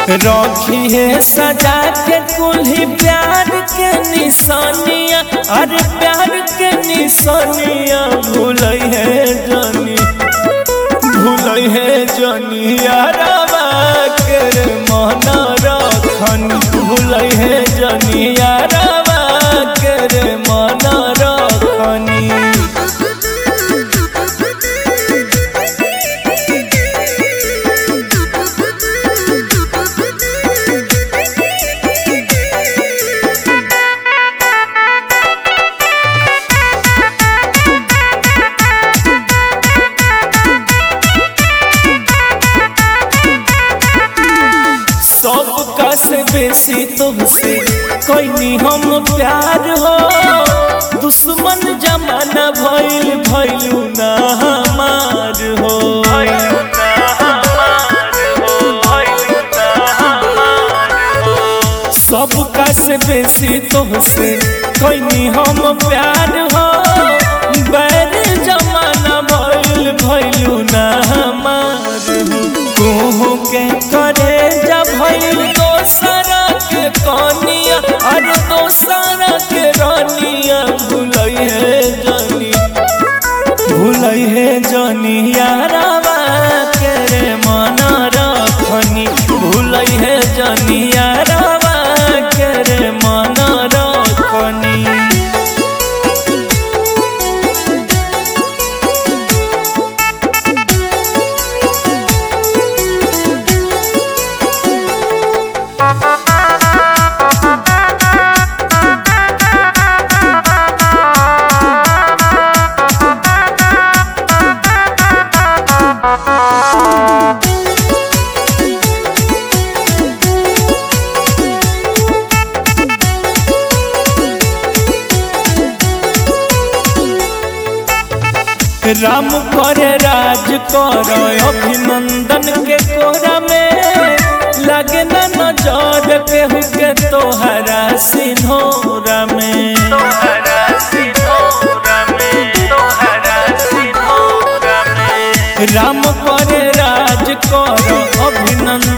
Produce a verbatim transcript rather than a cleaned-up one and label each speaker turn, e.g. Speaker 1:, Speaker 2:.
Speaker 1: रखी है सजा के कुल्ही प्यार के निशानिया, अरे प्यार के निशानिया भूलई है जानी, भूलई है जानी यारवा के मन रखन, भूलई है जानी यारवा के मन रखनी। सबका से बेसी तुमसे कोई हम प्यार हो, दुश्मन जमाना भइल भइलू ना हमार हो। सबका से बेसी तुमसे कोई हम प्यार हो, बैर जमाना भइल भइलू ना हमार हो। तू के करे जब भइल दोसरा के कनिया, अरे दोसरा के रानिया भूलई है जानी, भूलई है जानी यारवा के मन रखनी, भूलई है जानी यारवा के मन रखनी। राम करे राज कर अभिनंदन के कोरा में, लगे न नजर केहू के तोहरा सिन्होरा में, तोहरा सिन्होरा में, तोहरा सिन्होरा में। राम करे राज कर अभिनंदन